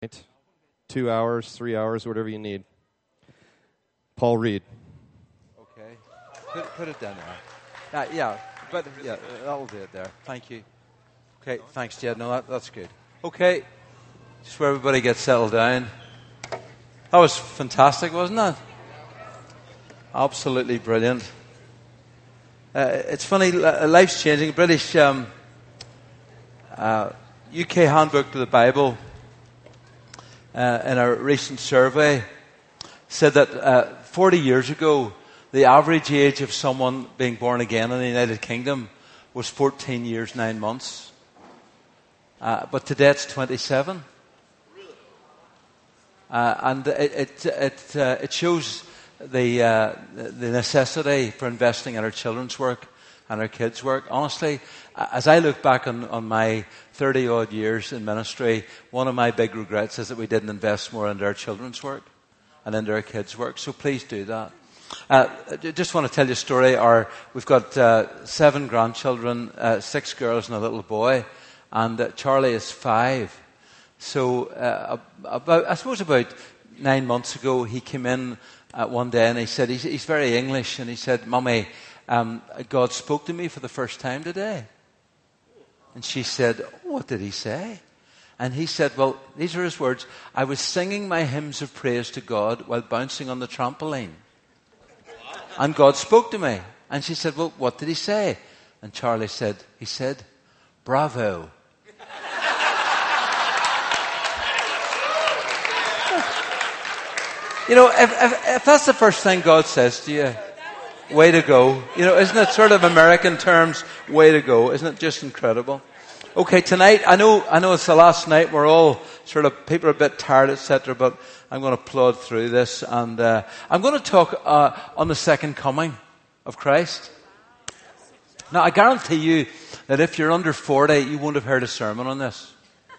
Right? 2 hours, 3 hours, whatever you need. Paul Reed. Okay. Put it down there. That'll do it there. Thank you. Okay, thanks, Jed. No, that's good. Okay, just where everybody gets settled down. That was fantastic, wasn't it? Absolutely brilliant. It's funny, life's changing. British UK Handbook to the Bible, in a recent survey, said that 40 years ago, the average age of someone being born again in the United Kingdom was 14 years, 9 months. But today it's 27. And it shows the necessity for investing in our children's work and our kids' work. Honestly, as I look back on my 30-odd years in ministry, one of my big regrets is that we didn't invest more into our children's work and into our kids' work. So please do that. I just want to tell you a story. We've got 7 grandchildren, 6 girls and a little boy, and Charlie is 5. So about 9 months ago, he came in one day and he said, he's very English, and he said, "Mummy, God spoke to me for the first time today." And she said, "What did he say?" And he said, well, these are his words, "I was singing my hymns of praise to God while bouncing on the trampoline. And God spoke to me." And she said, "Well, what did he say?" And Charlie said, he said, "Bravo." You know, if that's the first thing God says to you, way to go. You know, isn't it sort of American terms, way to go? Isn't it just incredible? Okay, tonight, I know it's the last night, we're all sort of, people are a bit tired, etc., but I'm going to plod through this, and I'm going to talk on the second coming of Christ. Now, I guarantee you that if you're under 40, you won't have heard a sermon on this.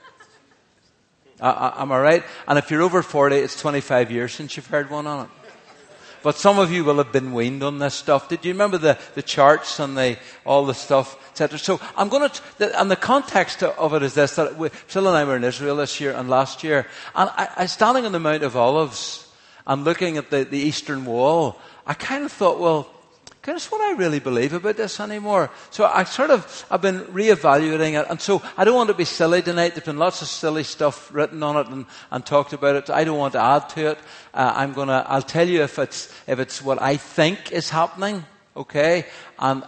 Am I right? And if you're over 40, it's 25 years since you've heard one on it. But some of you will have been weaned on this stuff. Did you remember the charts and all the stuff, etc.? So I'm going to, and the context of it is this, that Phil and I were in Israel this year and last year, and I standing on the Mount of Olives and looking at the Eastern Wall, I kind of thought, well, goodness, what I really believe about this anymore. So I've been reevaluating it, and so I don't want to be silly tonight. There's been lots of silly stuff written on it and talked about it. I don't want to add to it. I'll tell you if it's what I think is happening, okay, and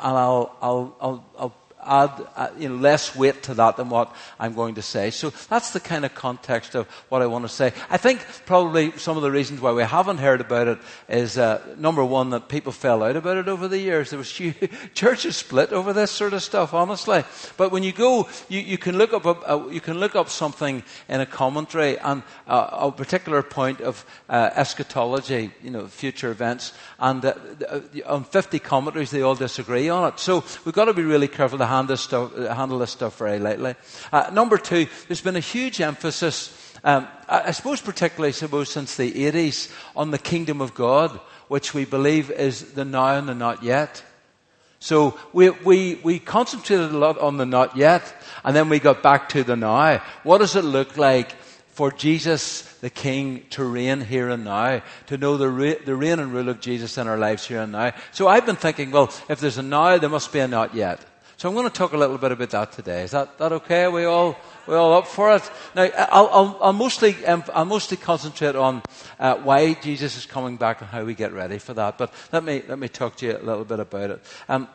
I'll add less weight to that than what I'm going to say. So that's the kind of context of what I want to say. I think probably some of the reasons why we haven't heard about it is number one, that people fell out about it over the years. There was churches split over this sort of stuff, honestly. But when you go, you can look up something in a commentary and a particular point of eschatology, future events, and on 50 commentaries they all disagree on it. So we've got to be really careful to handle this stuff very lightly. Number two, there's been a huge emphasis, I suppose particularly since the 80s, on the kingdom of God, which we believe is the now and the not yet. So we concentrated a lot on the not yet, and then we got back to the now. What does it look like for Jesus, the King, to reign here and now, to know the reign and rule of Jesus in our lives here and now? So I've been thinking, well, if there's a now, there must be a not yet. So I'm going to talk a little bit about that today. Is that okay? Are we all up for it? Now, I'll mostly concentrate on why Jesus is coming back and how we get ready for that. But let me talk to you a little bit about it.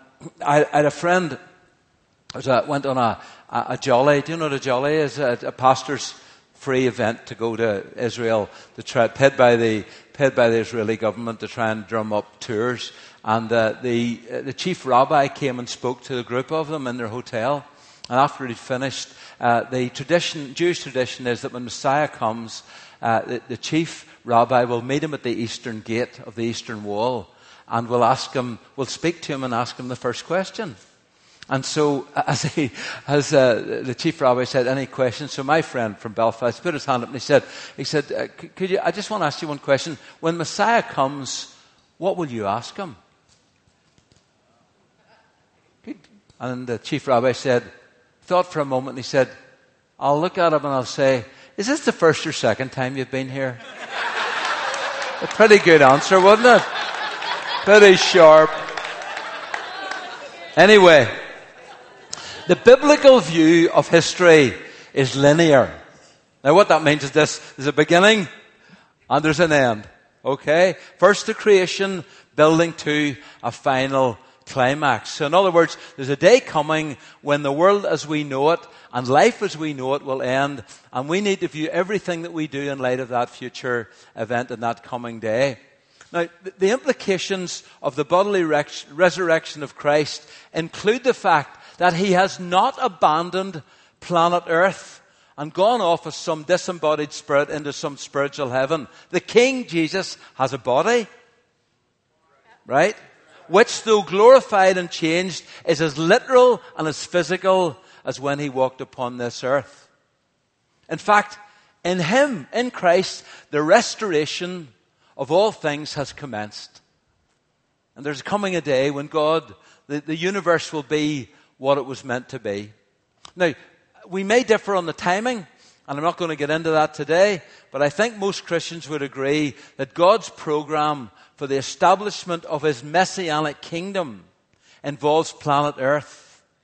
I had a friend who went on a jolly. Do you know what a jolly is? A pastor's free event to go to Israel, paid by the Israeli government to try and drum up tours. And the chief rabbi came and spoke to a group of them in their hotel. And after he'd finished, the Jewish tradition is that when Messiah comes, the chief rabbi will meet him at the eastern gate of the eastern wall, and will speak to him and ask him the first question. And so, as the chief rabbi said, "Any questions?" So my friend from Belfast put his hand up and he said, I just want to ask you one question. When Messiah comes, what will you ask him? And the chief rabbi thought for a moment, and he said, "I'll look at him and I'll say, Is this the first or second time you've been here? A pretty good answer, wasn't it? Pretty sharp. Anyway, the biblical view of history is linear. Now what that means is this: there's a beginning and there's an end. Okay? First the creation, building to a final climax. So in other words, there's a day coming when the world as we know it and life as we know it will end, and we need to view everything that we do in light of that future event and that coming day. Now, the implications of the bodily resurrection of Christ include the fact that he has not abandoned planet Earth and gone off as some disembodied spirit into some spiritual heaven. The King Jesus has a body, right? Which, though glorified and changed, is as literal and as physical as when he walked upon this earth. In fact, in him, in Christ, the restoration of all things has commenced. And there's coming a day when God, the universe will be what it was meant to be. Now, we may differ on the timing, and I'm not going to get into that today, but I think most Christians would agree that God's program for the establishment of his messianic kingdom involves planet Earth.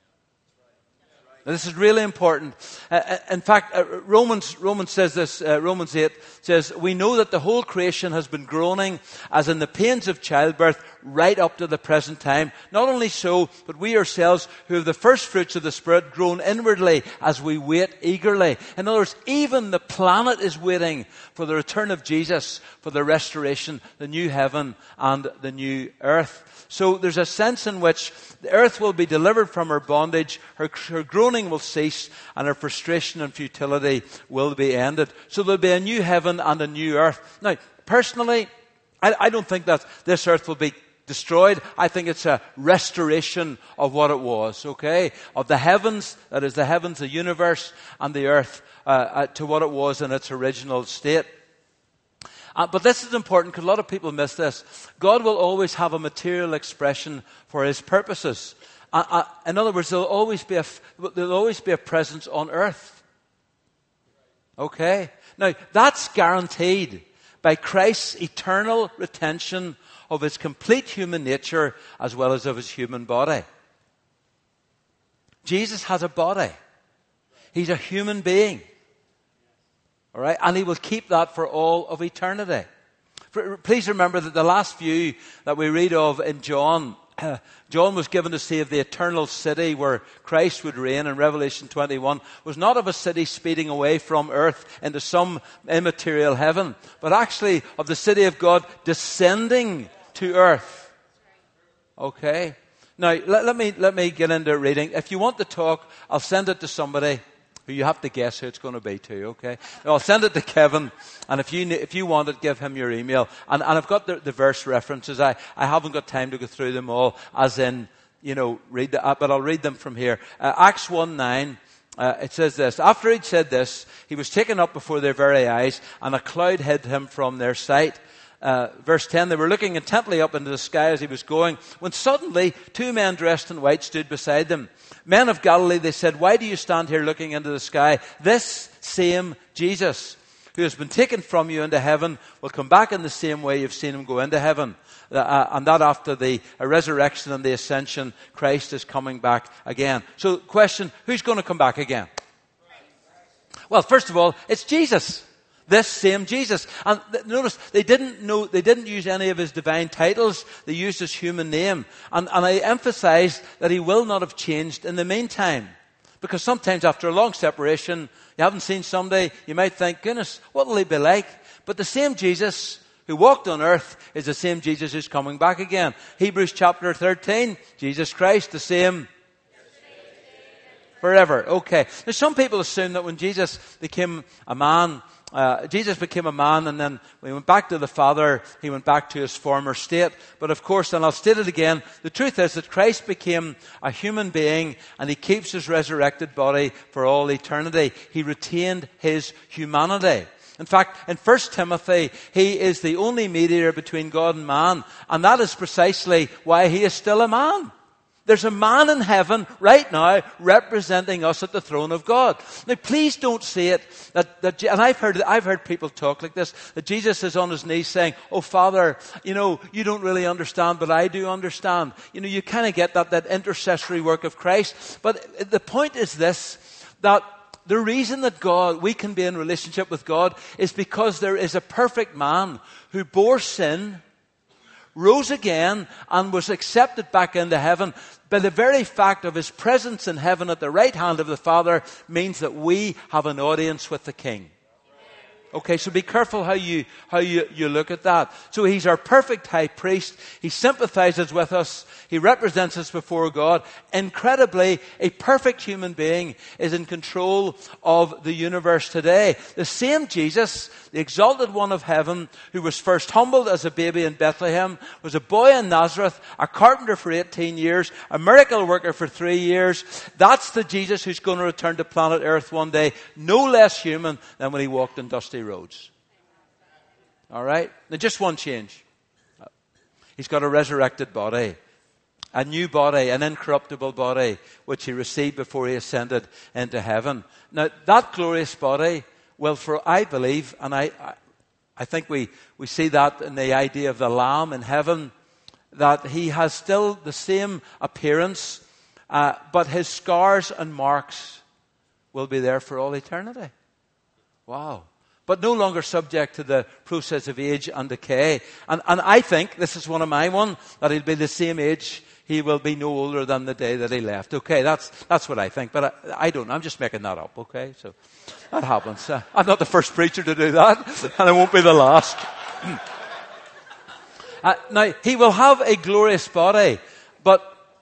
Now, this is really important. In fact, Romans says this, Romans 8 says, we know that the whole creation has been groaning as in the pains of childbirth right up to the present time. Not only so, but we ourselves who have the first fruits of the Spirit groan inwardly as we wait eagerly. In other words, even the planet is waiting for the return of Jesus, for the restoration, the new heaven and the new earth. So there's a sense in which the earth will be delivered from her bondage, her groaning will cease, and her frustration and futility will be ended. So there'll be a new heaven and a new earth. Now, personally, I don't think that this earth will be destroyed. I think it's a restoration of what it was, okay? Of the heavens, that is the heavens, the universe, and the earth, to what it was in its original state. But this is important because a lot of people miss this. God will always have a material expression for his purposes. In other words, there'll always be a presence on earth. Okay? Now, that's guaranteed by Christ's eternal retention of his complete human nature as well as of his human body. Jesus has a body. He's a human being. All right? And he will keep that for all of eternity. Please remember that the last view that we read of in John, John was given to see of the eternal city where Christ would reign in Revelation 21, was not of a city speeding away from earth into some immaterial heaven, but actually of the city of God descending to earth. Okay? Now, let me get into reading. If you want to talk, I'll send it to somebody who you have to guess who it's going to be to, okay? I'll send it to Kevin, and if you want it, give him your email. And I've got the verse references. I haven't got time to go through them all, as in, read but I'll read them from here. Acts 1:9, it says this: after he'd said this, he was taken up before their very eyes, and a cloud hid him from their sight. Verse 10, they were looking intently up into the sky as he was going, when suddenly 2 men dressed in white stood beside them. Men of Galilee, they said, why do you stand here looking into the sky? This same Jesus, who has been taken from you into heaven, will come back in the same way you've seen him go into heaven. And that after the resurrection and the ascension, Christ is coming back again. So, question, who's going to come back again? Well, first of all, it's Jesus. This same Jesus. And notice, they didn't use any of his divine titles. They used his human name. And I emphasize that he will not have changed in the meantime. Because sometimes after a long separation, you haven't seen somebody, you might think, goodness, what will he be like? But the same Jesus who walked on earth is the same Jesus who's coming back again. Hebrews chapter 13, Jesus Christ, the same forever. Okay. Now some people assume that when Jesus became a man, and then when he went back to the Father, he went back to his former state. But of course, and I'll state it again, the truth is that Christ became a human being and he keeps his resurrected body for all eternity. He retained his humanity. In fact, in 1 Timothy, he is the only mediator between God and man, and that is precisely why he is still a man. There's a man in heaven right now representing us at the throne of God. Now, please don't say it and I've heard people talk like this, that Jesus is on his knees saying, "Oh, Father, you don't really understand, but I do understand." You kind of get that intercessory work of Christ. But the point is this, that the reason that we can be in relationship with God is because there is a perfect man who bore sin, rose again, and was accepted back into heaven. By the very fact of his presence in heaven at the right hand of the Father means that we have an audience with the King. Okay, so be careful how you look at that. So he's our perfect high priest. He sympathizes with us. He represents us before God. Incredibly, a perfect human being is in control of the universe today. The same Jesus, the exalted one of heaven, who was first humbled as a baby in Bethlehem, was a boy in Nazareth, a carpenter for 18 years, a miracle worker for 3 years. That's the Jesus who's going to return to planet Earth one day, no less human than when he walked in dusty roads. All right? Now, just one change. He's got a resurrected body. A new body, an incorruptible body, which he received before he ascended into heaven. Now, that glorious body, I believe, and I think we see that in the idea of the Lamb in heaven, that he has still the same appearance, but his scars and marks will be there for all eternity. Wow. But no longer subject to the process of age and decay. And I think, this is one of my one, that he'll be the same age. He will be no older than the day that he left. Okay, that's what I think. But I don't know. I'm just making that up, okay? So that happens. I'm not the first preacher to do that, and I won't be the last. Now, he will have a glorious body, and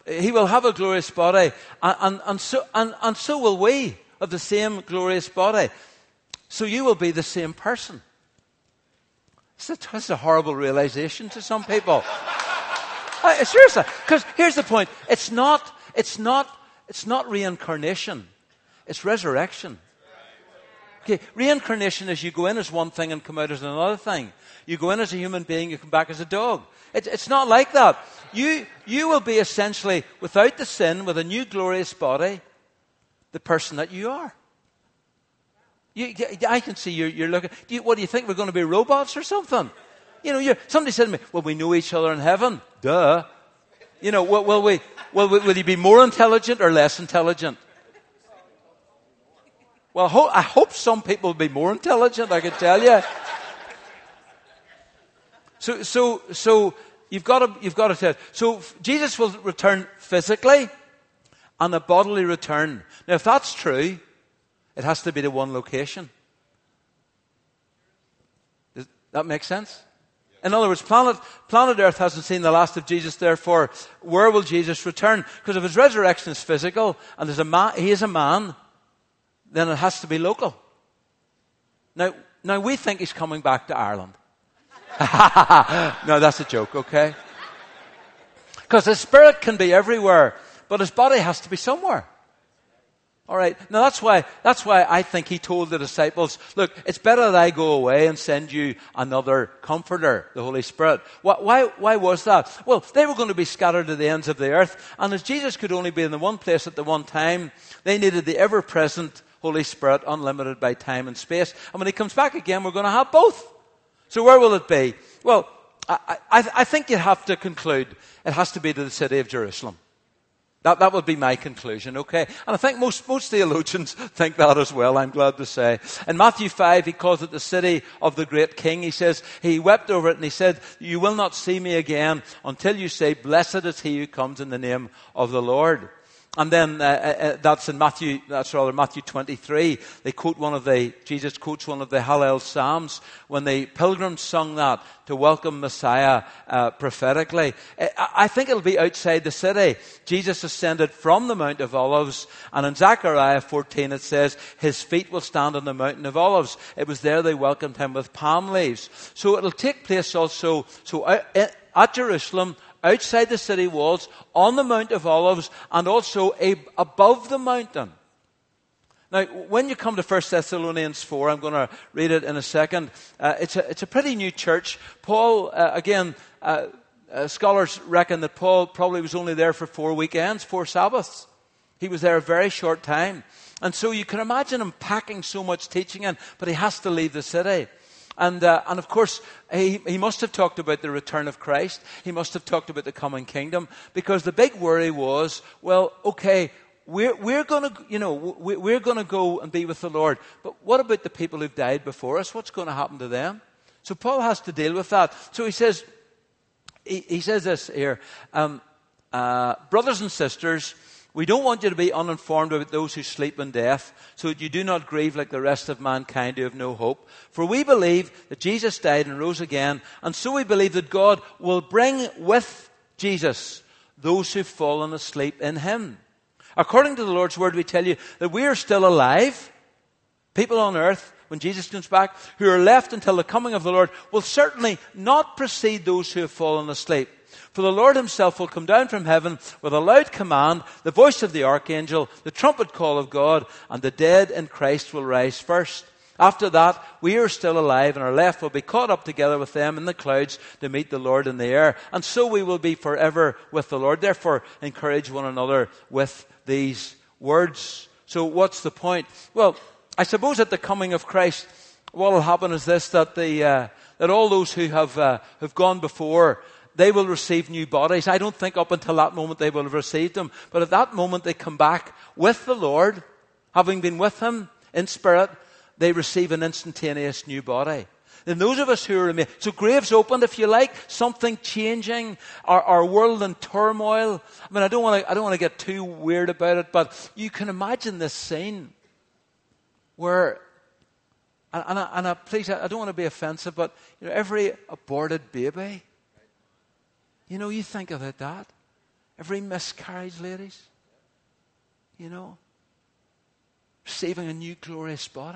so will we, of the same glorious body. So you will be the same person. It's a horrible realization to some people. Seriously, because here's the point. It's not reincarnation. It's resurrection. Okay, reincarnation is you go in as one thing and come out as another thing. You go in as a human being, you come back as a dog. It's not like that. You will be essentially, without the sin, with a new glorious body, the person that you are. I can see you're looking. What do you think? We're going to be robots or something? Somebody said to me, "Well, we know each other in heaven." Duh. Will you be more intelligent or less intelligent? Well, I hope some people will be more intelligent, I can tell you. So you've got to tell. So Jesus will return physically and a bodily return. Now, if that's true, it has to be to one location. Does that make sense? In other words, planet Earth hasn't seen the last of Jesus, therefore, where will Jesus return? Because if his resurrection is physical and he is a man, then it has to be local. Now we think he's coming back to Ireland. No, that's a joke, okay? Because his spirit can be everywhere, but his body has to be somewhere. All right. Now that's why I think he told the disciples, "Look, it's better that I go away and send you another comforter, the Holy Spirit." Why was that? Well, they were going to be scattered to the ends of the earth, and as Jesus could only be in the one place at the one time, they needed the ever-present Holy Spirit, unlimited by time and space. And when he comes back again, we're going to have both. So where will it be? Well, I think you have to conclude it has to be to the city of Jerusalem. That would be my conclusion, okay? And I think most theologians think that as well, I'm glad to say. In Matthew 5, he calls it the city of the great king. He says, he wept over it and he said, "You will not see me again until you say, 'Blessed is he who comes in the name of the Lord.'" And then that's Matthew 23. Jesus quotes one of the Hallel Psalms when the pilgrims sung that to welcome Messiah prophetically. I think it'll be outside the city. Jesus ascended from the Mount of Olives, and in Zechariah 14 it says, "His feet will stand on the Mountain of Olives." It was there they welcomed him with palm leaves. So it'll take place also at Jerusalem, outside the city walls, on the Mount of Olives, and also above the mountain. Now, when you come to 1 Thessalonians 4, I'm going to read it in a second. It's a pretty new church. Paul, Scholars reckon that Paul probably was only there for 4 weekends, 4 Sabbaths. He was there a very short time. And so you can imagine him packing so much teaching in, but he has to leave the city. And of course, he must have talked about the return of Christ. He must have talked about the coming kingdom, because the big worry was, well, okay, we're going to go and be with the Lord. But what about the people who've died before us? What's going to happen to them? So Paul has to deal with that. So he says this here, brothers and sisters, we don't want you to be uninformed about those who sleep in death, so that you do not grieve like the rest of mankind who have no hope. For we believe that Jesus died and rose again, and so we believe that God will bring with Jesus those who've fallen asleep in him. According to the Lord's word, we tell you that we are still alive. People on earth, when Jesus comes back, who are left until the coming of the Lord, will certainly not precede those who have fallen asleep. For the Lord himself will come down from heaven with a loud command, the voice of the archangel, the trumpet call of God, and the dead in Christ will rise first. After that, we are still alive, and are left will be caught up together with them in the clouds to meet the Lord in the air. And so we will be forever with the Lord. Therefore, encourage one another with these words. So what's the point? Well, I suppose at the coming of Christ, what will happen is this, that all those who have gone before, they will receive new bodies. I don't think up until that moment they will have received them. But at that moment they come back with the Lord, having been with him in spirit, they receive an instantaneous new body. Then those of us who remain, so graves opened, if you like, something changing, our world in turmoil. I mean, I don't want to get too weird about it, but you can imagine this scene where, please, I don't want to be offensive, but every aborted baby, you think about that. Every miscarriage, ladies, receiving a new glorious body.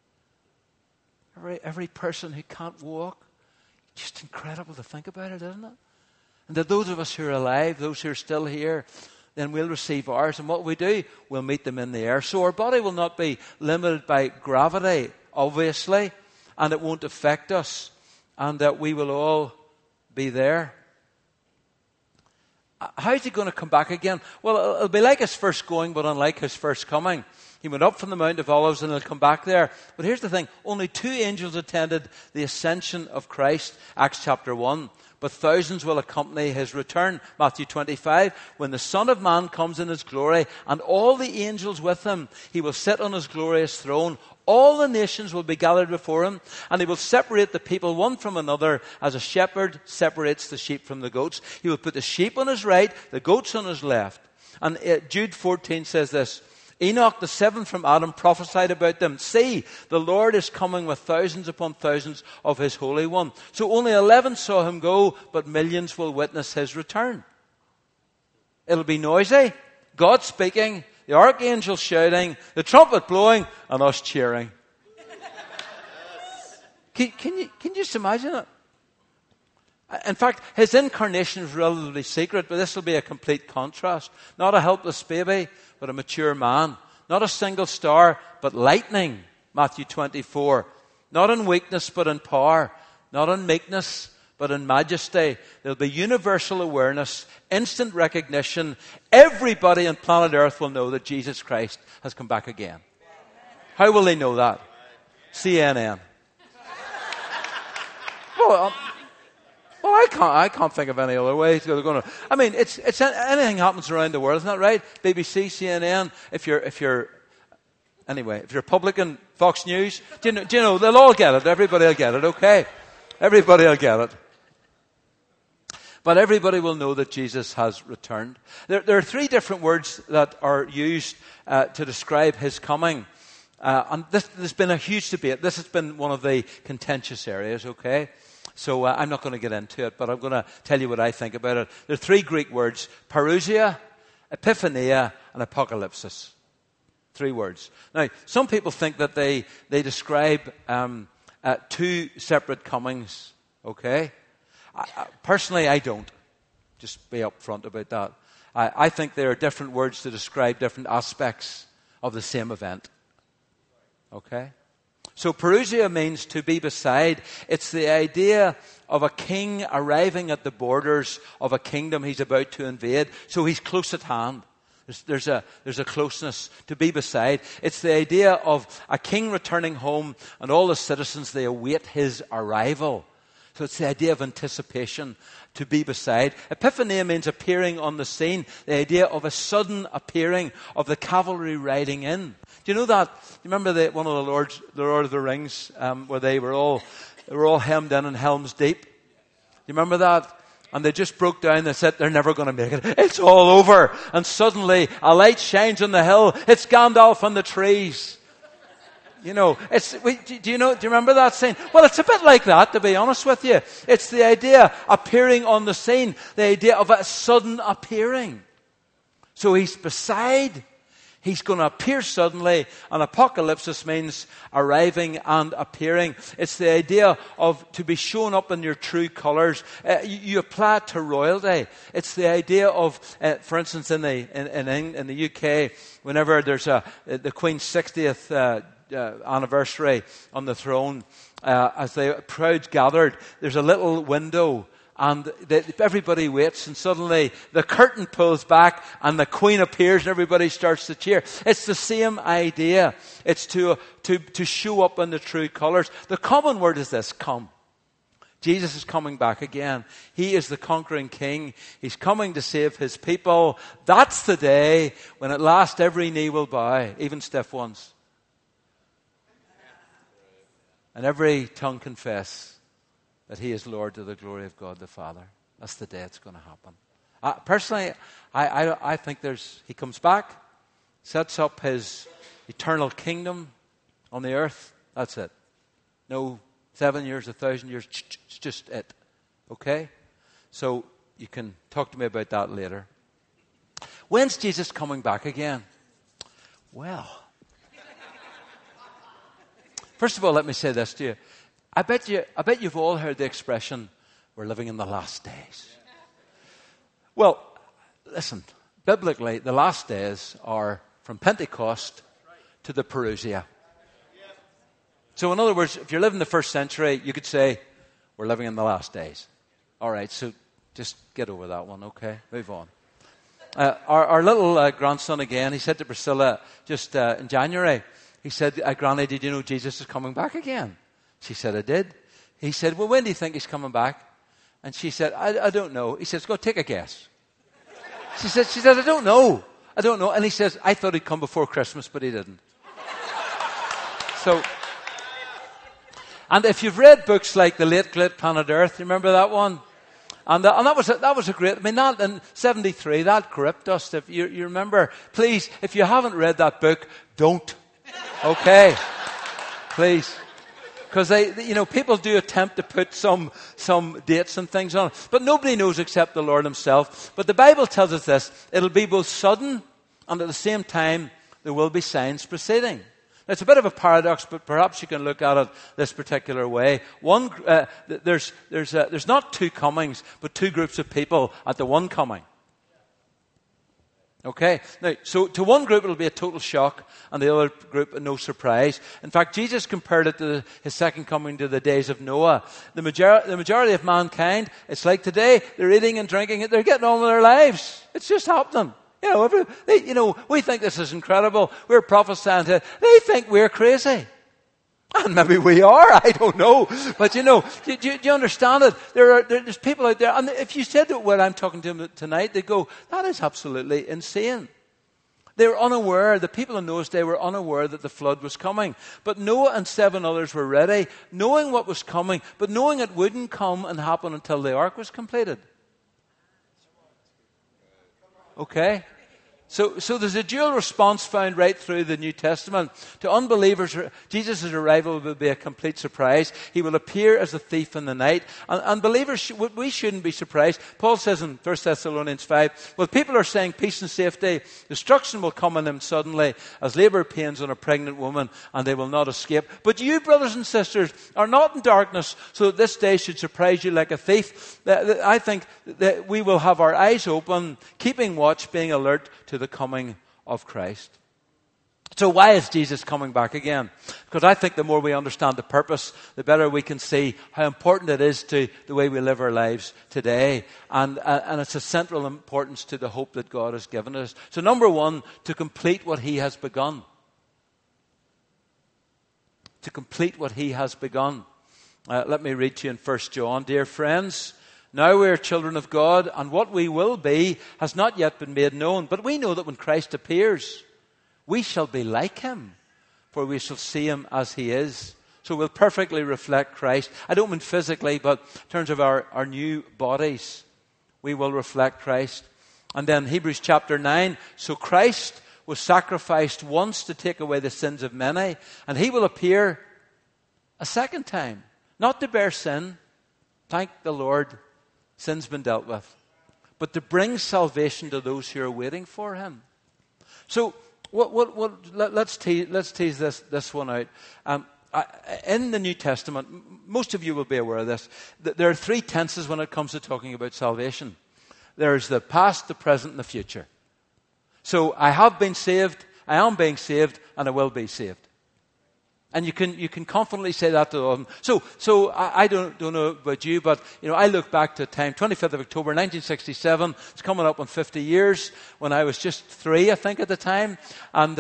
Every person who can't walk. Just incredible to think about it, isn't it? And that those of us who are alive, those who are still here, then we'll receive ours. And what we do, we'll meet them in the air. So our body will not be limited by gravity, obviously, and it won't affect us. And that we will all be there. How's he going to come back again? Well, it'll be like his first going, but unlike his first coming. He went up from the Mount of Olives and he'll come back there. But here's the thing. Only 2 angels attended the ascension of Christ, Acts chapter 1. But thousands will accompany his return, Matthew 25. When the Son of Man comes in his glory and all the angels with him, he will sit on his glorious throne. All the nations will be gathered before him, and he will separate the people one from another as a shepherd separates the sheep from the goats. He will put the sheep on his right, the goats on his left. And Jude 14 says this, Enoch, the 7th from Adam, prophesied about them. See, the Lord is coming with thousands upon thousands of his Holy One. So only 11 saw him go, but millions will witness his return. It'll be noisy, God speaking, the archangel shouting, the trumpet blowing, and us cheering. Can you just imagine it? In fact, his incarnation is relatively secret, but this will be a complete contrast. Not a helpless baby, but a mature man. Not a single star, but lightning, Matthew 24. Not in weakness, but in power. Not in meekness, but in majesty. There'll be universal awareness, instant recognition. Everybody on planet Earth will know that Jesus Christ has come back again. How will they know that? CNN. Well, I can't think of any other way. They're going to. I mean, it's anything happens around the world, isn't that right? BBC, CNN. If you're Republican, Fox News. Do you know? They'll all get it. Everybody will get it. Okay, everybody will get it. But everybody will know that Jesus has returned. There are 3 different words that are used to describe his coming. And there's been a huge debate. This has been one of the contentious areas. Okay. So I'm not going to get into it, but I'm going to tell you what I think about it. There are 3 Greek words, parousia, epiphania, and apocalypsis. 3 words. Now, some people think that they describe 2 separate comings, okay? Personally, I don't. Just be upfront about that. I think there are different words to describe different aspects of the same event, okay? So Parousia means to be beside. It's the idea of a king arriving at the borders of a kingdom he's about to invade. So he's close at hand. There's a closeness to be beside. It's the idea of a king returning home and all the citizens, they await his arrival. So it's the idea of anticipation, to be beside. Epiphania means appearing on the scene. The idea of a sudden appearing of the cavalry riding in. Do you know that? Do you remember one of the Lord of the Rings, where they were all hemmed in Helm's Deep? Do you remember that? And they just broke down. They said they're never going to make it. It's all over. And suddenly a light shines on the hill. It's Gandalf on the trees. You know, do you remember that scene? Well, it's a bit like that, to be honest with you. It's the idea appearing on the scene, the idea of a sudden appearing. So he's beside, he's going to appear suddenly, and apocalypsis means arriving and appearing. It's the idea of to be shown up in your true colours. You apply it to royalty. It's the idea of, for instance, in the UK, whenever there's the Queen's 60th anniversary on the throne, as the crowds gathered, there's a little window, and everybody waits, and suddenly the curtain pulls back and the Queen appears and everybody starts to cheer. It's the same idea. It's to show up in the true colours. The common word is this: come. Jesus is coming back again. He is the conquering king. He's coming to save his people. That's the day when at last every knee will bow, even stiff ones. And every tongue confess that he is Lord to the glory of God the Father. That's the day it's going to happen. Personally, I think he comes back, sets up his eternal kingdom on the earth. That's it. No 7 years, 1,000 years. It's just it. Okay? So you can talk to me about that later. When's Jesus coming back again? Well, first of all, let me say this to you. I bet you've all heard the expression, we're living in the last days. Well, listen, biblically, the last days are from Pentecost to the Parousia. So in other words, if you're living the first century, you could say, we're living in the last days. All right, so just get over that one, okay? Move on. Our little grandson again, he said to Priscilla just in January, he said, Granny, did you know Jesus is coming back again? She said, I did. He said, well, when do you think he's coming back? And she said, I don't know. He says, go take a guess. She said, I don't know. And he says, I thought he'd come before Christmas, but he didn't. So, and if you've read books like The Late Great Planet Earth, you remember that one? And that was a great, that in 73, that gripped us. If you remember, please, if you haven't read that book, don't. Okay? Please. Because people do attempt to put some dates and things on it. But nobody knows except the Lord himself. But the Bible tells us this: it'll be both sudden, and at the same time, there will be signs preceding. Now, it's a bit of a paradox, but perhaps you can look at it this particular way. There's not two comings, but two groups of people at the one coming. Okay? Now, so to one group it'll be a total shock, and the other group no surprise. In fact, Jesus compared it to his second coming to the days of Noah. The majority of mankind, it's like today, they're eating and drinking, they're getting on with their lives. It's just happening. We think this is incredible. We're prophesying to it. They think we're crazy. And maybe we are, I don't know. But do you understand it? There's people out there, and if you said that what I'm talking to them tonight, they go, that is absolutely insane. They were unaware, the people in those days were unaware that the flood was coming. But Noah and 7 others were ready, knowing what was coming, but knowing it wouldn't come and happen until the ark was completed. Okay? So there's a dual response found right through the New Testament. To unbelievers, Jesus' arrival will be a complete surprise. He will appear as a thief in the night. And believers, we shouldn't be surprised. Paul says in 1 Thessalonians 5, well, people are saying peace and safety. Destruction will come on them suddenly as labor pains on a pregnant woman, and they will not escape. But you, brothers and sisters, are not in darkness, so that this day should surprise you like a thief. I think that we will have our eyes open, keeping watch, being alert to the coming of Christ. So why is Jesus coming back again? Because I think the more we understand the purpose, the better we can see how important it is to the way we live our lives today. And it's a central importance to the hope that God has given us. So number one, to complete what he has begun. To complete what he has begun. Let me read to you in 1 John. Dear friends, now we are children of God, and what we will be has not yet been made known. But we know that when Christ appears, we shall be like him, for we shall see him as he is. So we'll perfectly reflect Christ. I don't mean physically, but in terms of our new bodies, we will reflect Christ. And then Hebrews chapter 9, so Christ was sacrificed once to take away the sins of many, and he will appear a second time, not to bear sin. Thank the Lord, sin's been dealt with, but to bring salvation to those who are waiting for him. So, let's tease this one out. In the New Testament, most of you will be aware of this. There are three tenses when it comes to talking about salvation. There's the past, the present, and the future. So I have been saved, I am being saved, and I will be saved. And you can confidently say that to them. So I don't know about you, but I look back to a time, 25th of October 1967. It's coming up on 50 years when I was just 3, I think, at the time, and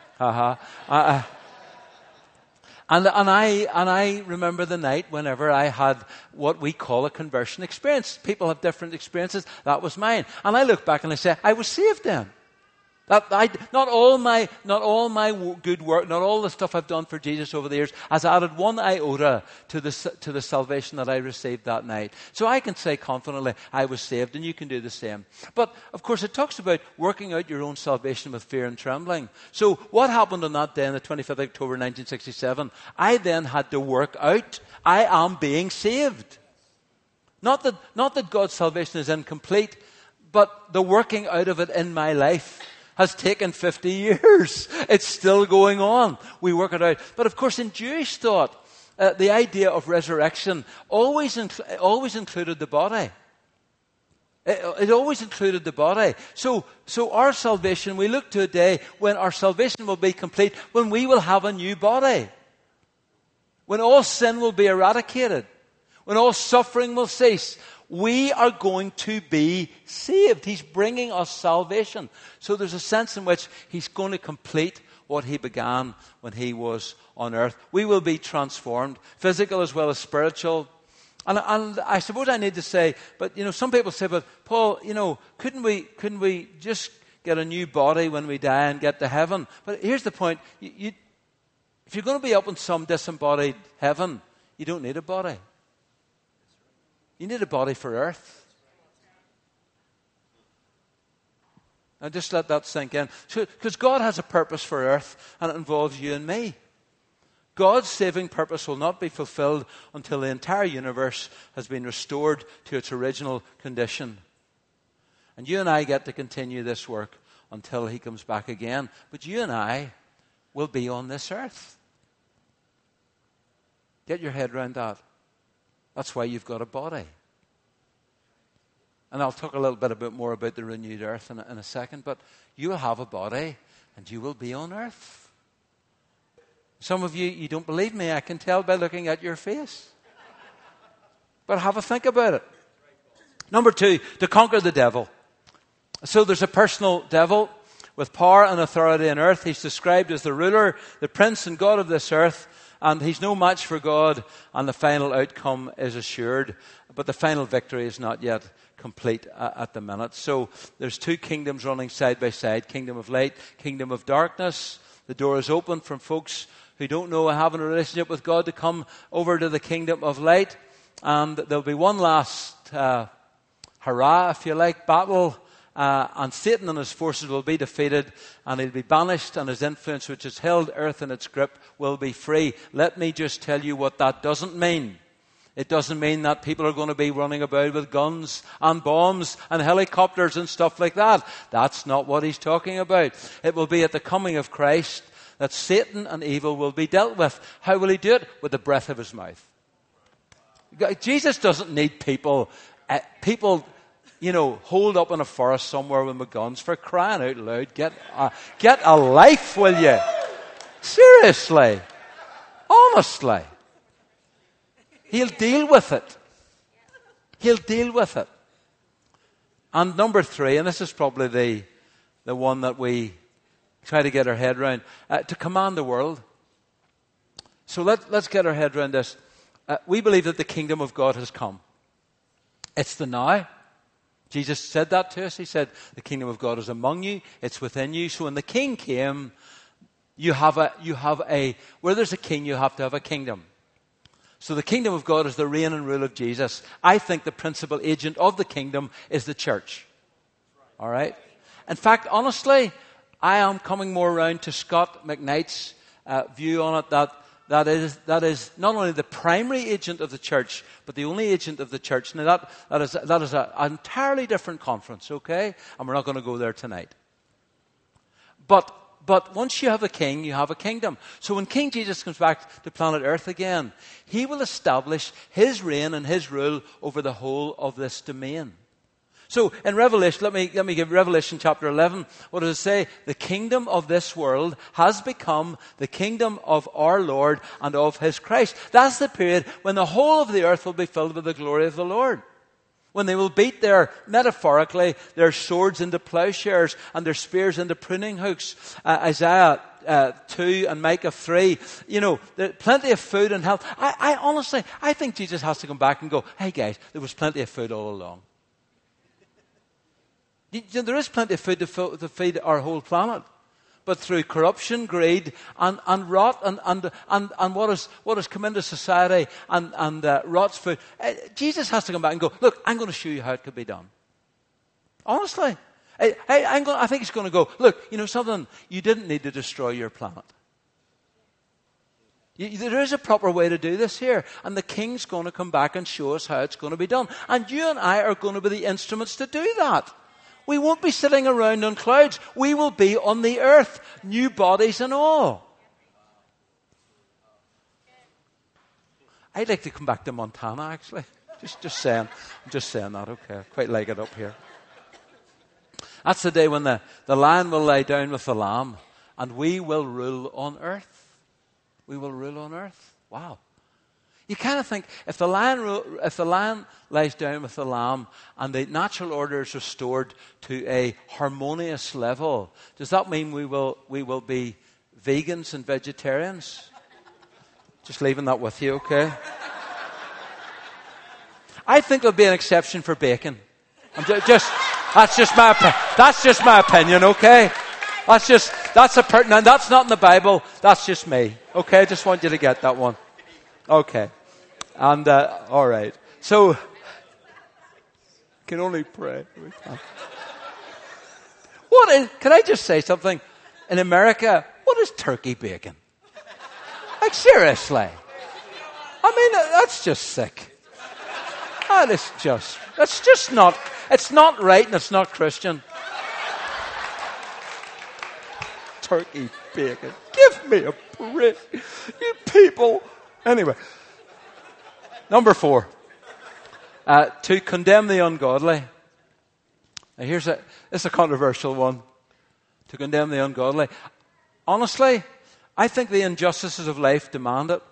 I remember the night whenever I had what we call a conversion experience. People have different experiences. That was mine, and I look back and I say, I was saved then. Not all my good work, not all the stuff I've done for Jesus over the years has added one iota to the salvation that I received that night. So I can say confidently, I was saved, and you can do the same. But, of course, it talks about working out your own salvation with fear and trembling. So what happened on that day, on the 25th of October 1967? I then had to work out, I am being saved. Not that God's salvation is incomplete, but the working out of it in my life has taken 50 years. It's still going on. We work it out. But of course, in Jewish thought, the idea of resurrection always included the body. It always included the body. So our salvation, we look to a day when our salvation will be complete, when we will have a new body. When all sin will be eradicated. When all suffering will cease. We are going to be saved. He's bringing us salvation. So there's a sense in which he's going to complete what he began when he was on earth. We will be transformed, physical as well as spiritual. And I suppose I need to say, but some people say, but Paul, couldn't we just get a new body when we die and get to heaven? But here's the point. If you're going to be up in some disembodied heaven, you don't need a body. You need a body for earth. Now just let that sink in. Because God has a purpose for earth, and it involves you and me. God's saving purpose will not be fulfilled until the entire universe has been restored to its original condition. And you and I get to continue this work until he comes back again. But you and I will be on this earth. Get your head around that. That's why you've got a body. And I'll talk a little bit more about the renewed earth in a second, but you will have a body and you will be on earth. Some of you don't believe me, I can tell by looking at your face. But have a think about it. Number 2, to conquer the devil. So there's a personal devil with power and authority on earth. He's described as the ruler, the prince and God of this earth. And he's no match for God, and the final outcome is assured. But the final victory is not yet complete at the minute. So there's 2 kingdoms running side by side, kingdom of light, kingdom of darkness. The door is open from folks who don't know having a relationship with God to come over to the kingdom of light. And there'll be one last hurrah, if you like, battle. And Satan and his forces will be defeated, and he'll be banished, and his influence, which has held earth in its grip, will be free. Let me just tell you what that doesn't mean. It doesn't mean that people are going to be running about with guns and bombs and helicopters and stuff like that. That's not what he's talking about. It will be at the coming of Christ that Satan and evil will be dealt with. How will he do it? With the breath of his mouth. Jesus doesn't need people holed up in a forest somewhere with my guns. For crying out loud, get a life, will you? Seriously. Honestly. He'll deal with it. He'll deal with it. And number 3, and this is probably the one that we try to get our head around, to command the world. So let's get our head around this. We believe that the kingdom of God has come. It's the now. Jesus said that to us. He said, the kingdom of God is among you. It's within you. So when the king came, you have where there's a king, you have to have a kingdom. So the kingdom of God is the reign and rule of Jesus. I think the principal agent of the kingdom is the church. All right? In fact, honestly, I am coming more around to Scott McKnight's view on it, that is not only the primary agent of the church, but the only agent of the church. Now that is an entirely different conference, okay? And we're not going to go there tonight. But once you have a king, you have a kingdom. So when King Jesus comes back to planet Earth again, he will establish his reign and his rule over the whole of this domain. So in Revelation, let me give Revelation chapter 11. What does it say? The kingdom of this world has become the kingdom of our Lord and of his Christ. That's the period when the whole of the earth will be filled with the glory of the Lord. When they will beat metaphorically, their swords into plowshares and their spears into pruning hooks. Isaiah 2 and Micah 3. You know, there's plenty of food and health. I honestly think Jesus has to come back and go, hey guys, there was plenty of food all along. There is plenty of food to feed our whole planet. But through corruption, greed, and rot, and what has come into society and rots food, Jesus has to come back and go, look, I'm going to show you how it could be done. Honestly. I think he's going to go, look, you know something? You didn't need to destroy your planet. There is a proper way to do this here. And the king's going to come back and show us how it's going to be done. And you and I are going to be the instruments to do that. We won't be sitting around on clouds. We will be on the earth, new bodies and all. I'd like to come back to Montana, actually. Just saying. I'm just saying that, okay. I quite like it up here. That's the day when the lion will lie down with the lamb, and we will rule on earth. We will rule on earth. Wow. You kind of think, if the lion lies down with the lamb and the natural order is restored to a harmonious level, does that mean we will be vegans and vegetarians? Just leaving that with you, okay? I think there'll be an exception for bacon. That's just my opinion, okay? That's not in the Bible. That's just me, okay? I just want you to get that one, okay? And all right, so can only pray. Can I just say something? In America, what is turkey bacon? Like seriously? I mean, that's just sick. It's just not. It's not right, and it's not Christian. Turkey bacon. Give me a break, you people. Anyway. Number 4, to condemn the ungodly. Now this is a controversial one. To condemn the ungodly. Honestly, I think the injustices of life demand it.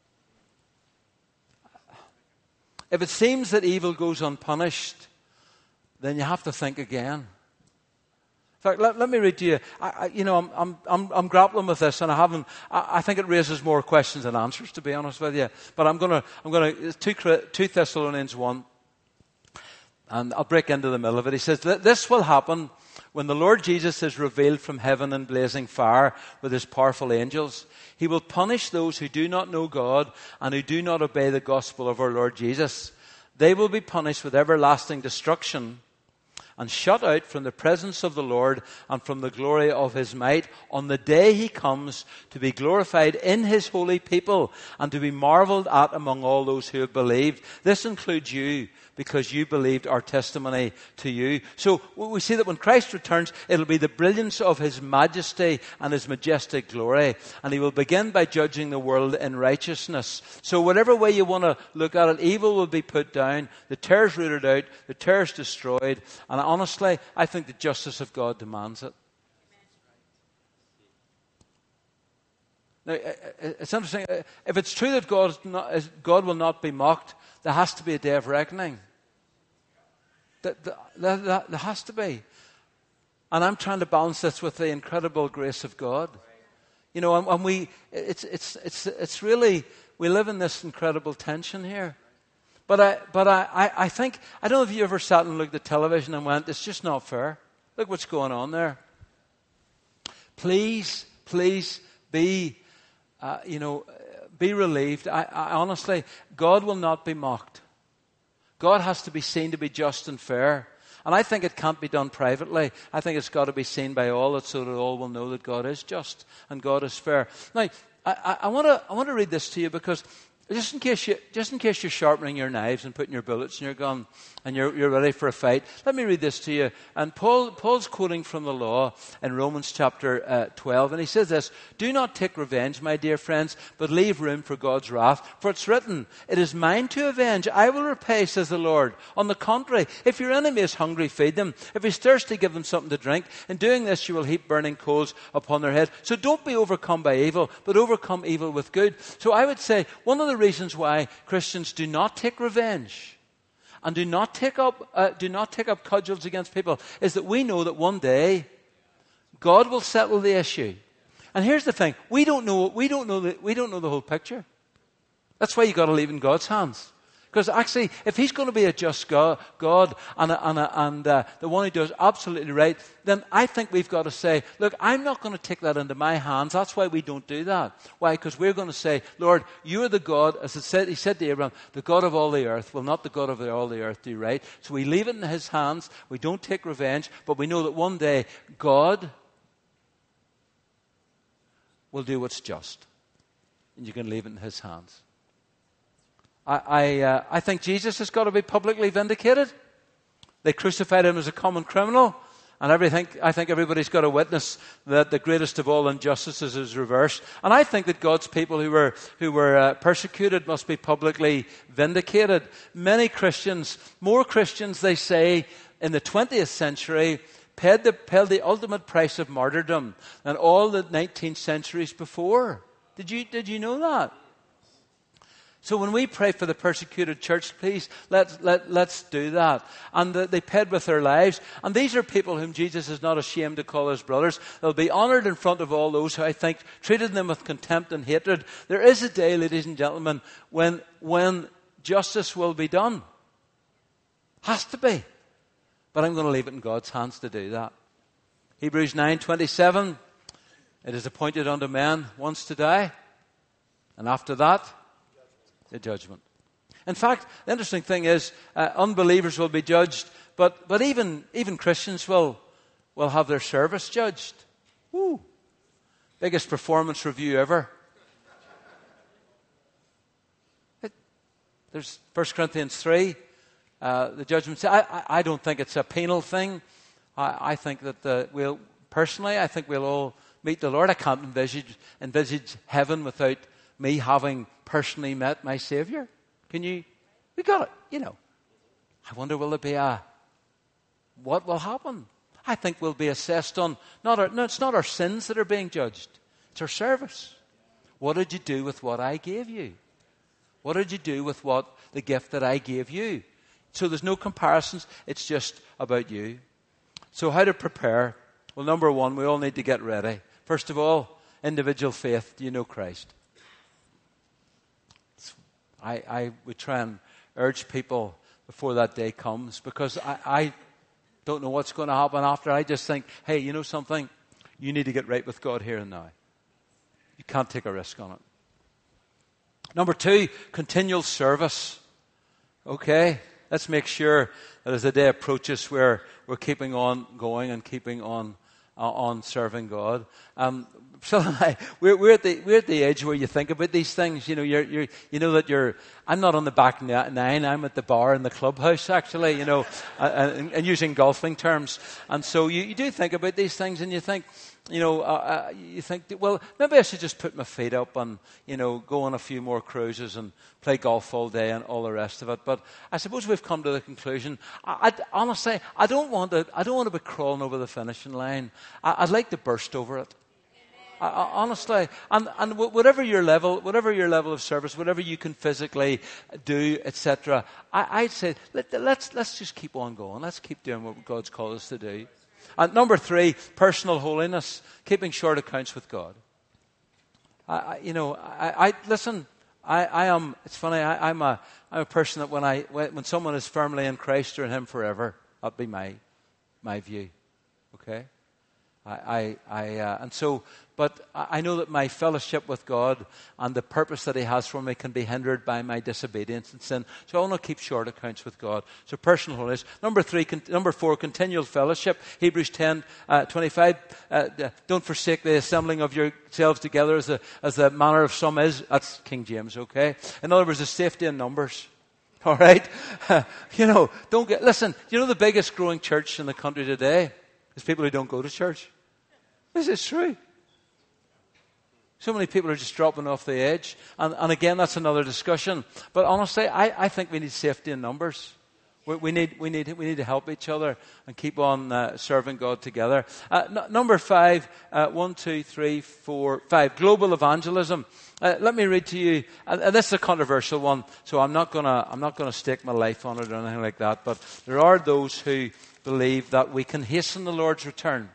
If it seems that evil goes unpunished, then you have to think again. In fact, let me read to you. I'm grappling with this, and I think it raises more questions than answers, to be honest with you. But I'm going to 2 Thessalonians 1, and I'll break into the middle of it. He says that this will happen when the Lord Jesus is revealed from heaven in blazing fire with his powerful angels. He will punish those who do not know God and who do not obey the gospel of our Lord Jesus. They will be punished with everlasting destruction and shut out from the presence of the Lord and from the glory of his might on the day he comes to be glorified in his holy people and to be marveled at among all those who have believed. This includes you, because you believed our testimony to you. So we see that when Christ returns, it'll be the brilliance of his majesty and his majestic glory. And he will begin by judging the world in righteousness. So whatever way you want to look at it, evil will be put down, the tares rooted out, the tares destroyed. And honestly, I think the justice of God demands it. Now, it's interesting. If it's true that God will not be mocked, there has to be a day of reckoning. There has to be. And I'm trying to balance this with the incredible grace of God. You know, and it's really, we live in this incredible tension here. But I think, I don't know if you ever sat and looked at television and went, it's just not fair. Look what's going on there. Please be, be relieved. I honestly, God will not be mocked. God has to be seen to be just and fair. And I think it can't be done privately. I think it's got to be seen by all, so that all will know that God is just and God is fair. Now, I want to read this to you because just in case you're sharpening your knives and putting your bullets in your gun and you're ready for a fight, let me read this to you. And Paul's quoting from the law in Romans chapter 12, and he says this: "Do not take revenge, my dear friends, but leave room for God's wrath. For it's written, 'It is mine to avenge; I will repay,' says the Lord. On the contrary, if your enemy is hungry, feed them. If he's thirsty, give them something to drink. In doing this, you will heap burning coals upon their head. So don't be overcome by evil, but overcome evil with good." So I would say one of the reasons why Christians do not take revenge and do not take up cudgels against people is that we know that one day God will settle the issue. And here's the thing: we don't know the whole picture. That's why you got to leave it in God's hands. Because actually, if He's going to be a just God and the one who does absolutely right, then I think we've got to say, look, I'm not going to take that into my hands. That's why we don't do that. Why? Because we're going to say, Lord, you are the God, as He said to Abraham, the God of all the earth. Will not the God of all the earth do right? So we leave it in His hands. We don't take revenge, but we know that one day God will do what's just. And you can leave it in His hands. I think Jesus has got to be publicly vindicated. They crucified Him as a common criminal. And I think everybody's got to witness that the greatest of all injustices is reversed. And I think that God's people who were persecuted must be publicly vindicated. Many Christians, more Christians, they say, in the 20th century, paid the ultimate price of martyrdom than all the 19th centuries before. Did you know that? So when we pray for the persecuted church, please, let's do that. And they paid with their lives. And these are people whom Jesus is not ashamed to call His brothers. They'll be honoured in front of all those who, I think, treated them with contempt and hatred. There is a day, ladies and gentlemen, when justice will be done. Has to be. But I'm going to leave it in God's hands to do that. Hebrews 9:27, "It is appointed unto men once to die, and after that, the judgment." In fact, the interesting thing is, unbelievers will be judged, but even Christians will have their service judged. Woo! Biggest performance review ever. There's 1 Corinthians 3, the judgment. I don't think it's a penal thing. I think that I think we'll all meet the Lord. I can't envisage heaven without me having personally met my Savior. Can you? We got it, you know. I wonder, will there be what will happen? I think we'll be assessed on, it's not our sins that are being judged. It's our service. What did you do with what I gave you? What did you do with the gift that I gave you? So there's no comparisons. It's just about you. So how to prepare? Well, number one, we all need to get ready. First of all, individual faith. Do you know Christ? I would try and urge people before that day comes, because I don't know what's going to happen after. I just think, hey, you know something? You need to get right with God here and now. You can't take a risk on it. Number two, continual service. Okay, let's make sure that as the day approaches, we're keeping on going and keeping on serving God. Phil and I, we're at the age where you think about these things. You know, you know that I'm not on the back nine. I'm at the bar in the clubhouse, actually. You know, and using golfing terms. And so you do think about these things, and you think, well, maybe I should just put my feet up and, go on a few more cruises and play golf all day and all the rest of it. But I suppose we've come to the conclusion. Honestly, I don't want to be crawling over the finishing line. I'd like to burst over it. Honestly, and whatever your level of service, whatever you can physically do, etc. I'd say let's just keep on going. Let's keep doing what God's called us to do. And number 3, personal holiness, keeping short accounts with God. Listen. I am. It's funny. I'm a person that when someone is firmly in Christ or in Him forever, that'd be my view. Okay. But I know that my fellowship with God and the purpose that He has for me can be hindered by my disobedience and sin. So I want to keep short accounts with God. So personal holiness. Number 4, continual fellowship. Hebrews 10:25. Don't forsake the assembling of yourselves together as the manner of some is. That's King James. Okay. In other words, the safety in numbers. All right. Listen. You know the biggest growing church in the country today is people who don't go to church. This is true. So many people are just dropping off the edge. And again, that's another discussion. But honestly, I think we need safety in numbers. We need to help each other and keep on serving God together. Number 5, 1, 2, 3, 4, 5, global evangelism. Let me read to you, and this is a controversial one, so I'm not gonna stake my life on it or anything like that. But there are those who believe that we can hasten the Lord's return.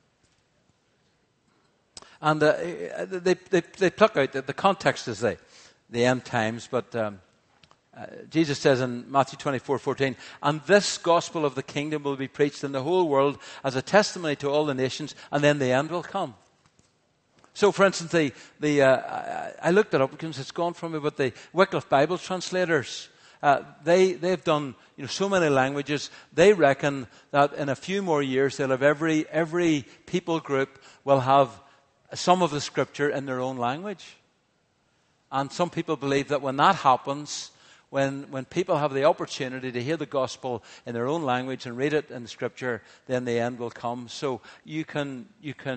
And they pluck out the context is the end times, but Jesus says in Matthew 24:14, and this gospel of the kingdom will be preached in the whole world as a testimony to all the nations, and then the end will come. So, for instance, I looked it up because it's gone from me, but the Wycliffe Bible translators, they've done so many languages. They reckon that in a few more years, they'll have every people group will have some of the scripture in their own language. And some people believe that when that happens, when people have the opportunity to hear the gospel in their own language and read it in the scripture, then the end will come. So you can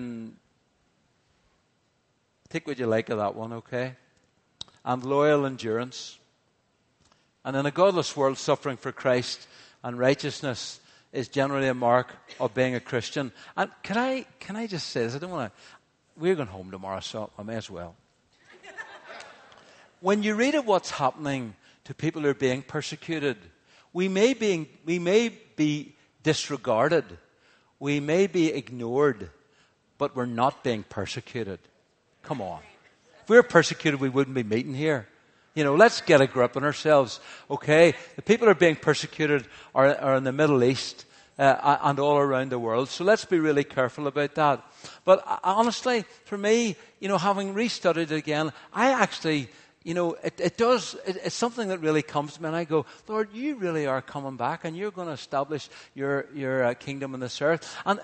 take what you like of that one, okay? And loyal endurance. And in a godless world, suffering for Christ and righteousness is generally a mark of being a Christian. And can I just say this? I don't want to. We're going home tomorrow, so I may as well. When you read of what's happening to people who are being persecuted, we may be disregarded, we may be ignored, but we're not being persecuted. Come on. If we were persecuted, we wouldn't be meeting here. Let's get a grip on ourselves, okay? The people who are being persecuted are in the Middle East and all around the world. So let's be really careful about that. But honestly, for me, having restudied it again, I actually, it's something that really comes to me, and I go, Lord, you really are coming back, and you're going to establish your kingdom on this earth. And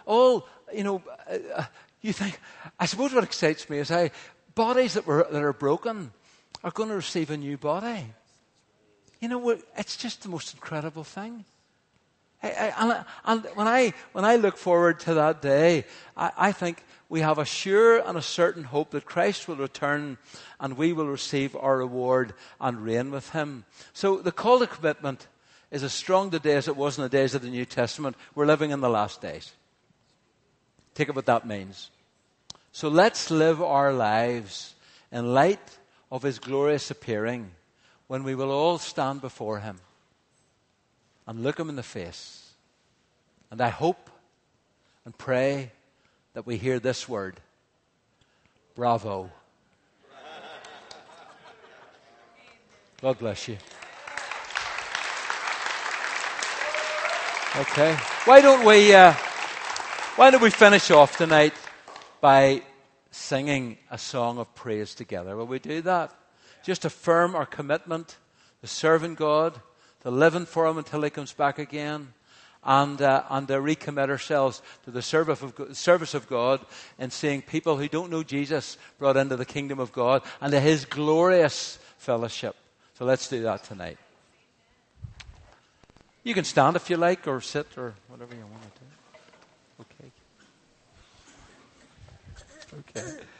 you think, I suppose what excites me is bodies that are broken are going to receive a new body. It's just the most incredible thing. And when I look forward to that day, I think we have a sure and a certain hope that Christ will return and we will receive our reward and reign with Him. So the call to commitment is as strong today as it was in the days of the New Testament. We're living in the last days. Take it what that means. So let's live our lives in light of His glorious appearing, when we will all stand before Him and look Him in the face. And I hope and pray that we hear this word: bravo. God bless you. Okay. Why don't we finish off tonight by singing a song of praise together? Will we do that? Just affirm our commitment to serving God, to living for Him until He comes back again, and to recommit ourselves to the service of God and seeing people who don't know Jesus brought into the kingdom of God and to His glorious fellowship. So let's do that tonight. You can stand if you like, or sit, or whatever you want to do. Okay.